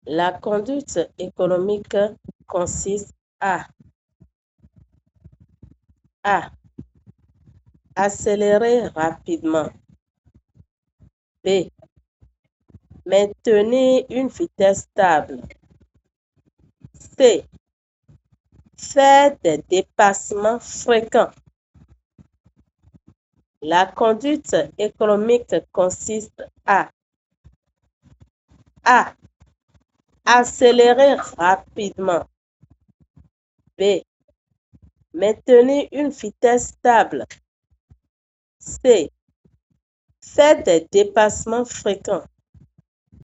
La conduite économique consiste à A. Accélérer rapidement. B. Maintenir une vitesse stable. C. Faire des dépassements fréquents. La conduite économique consiste à A. Accélérer rapidement. B. Maintenir une vitesse stable. C. Faire des dépassements fréquents.